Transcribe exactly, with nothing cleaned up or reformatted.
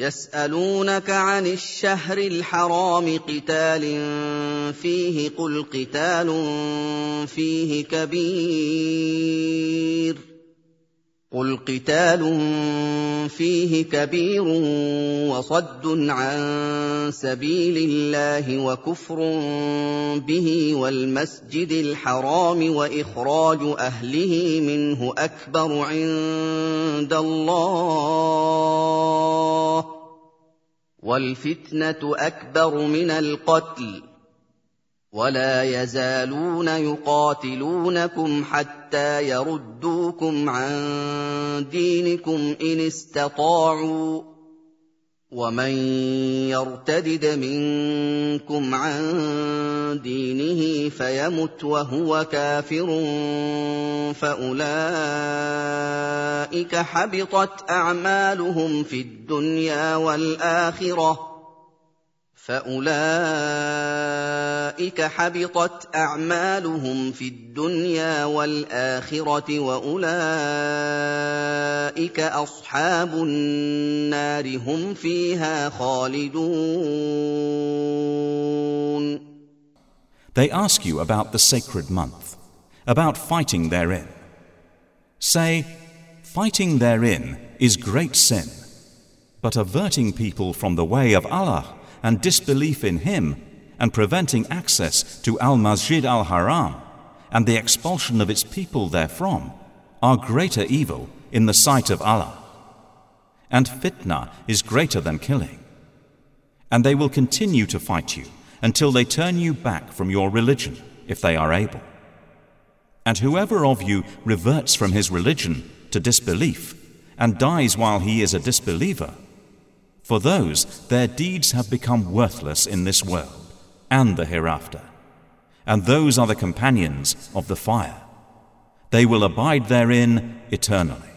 يسألونك عن الشهر الحرام قتال فيه قل قتال فيه كبير قل قتال فيه كبير وصد عن سبيل الله وكفر به والمسجد الحرام وإخراج أهله منه أكبر عند الله والفتنة أكبر من القتل ولا يزالون يقاتلونكم حتى يردوكم عن دينكم إن استطاعوا ومن يرتدد منكم عن دينه فيمت وهو كافر فأولئك حبطت أعمالهم في الدنيا والآخرة فأولئك حبطت أعمالهم في الدنيا والآخرة وأولئك أصحاب النار هم فيها خالدون. They ask you about the sacred month, about fighting therein. Say, fighting therein is great sin, but averting people from the way of Allah and disbelief in Him, and preventing access to Al-Masjid Al-Haram, and the expulsion of its people therefrom, are greater evil in the sight of Allah. And fitna is greater than killing. And they will continue to fight you until they turn you back from your religion, if they are able. And whoever of you reverts from his religion to disbelief, and dies while he is a disbeliever, for those, their deeds have become worthless in this world and the hereafter. And those are the companions of the fire. They will abide therein eternally.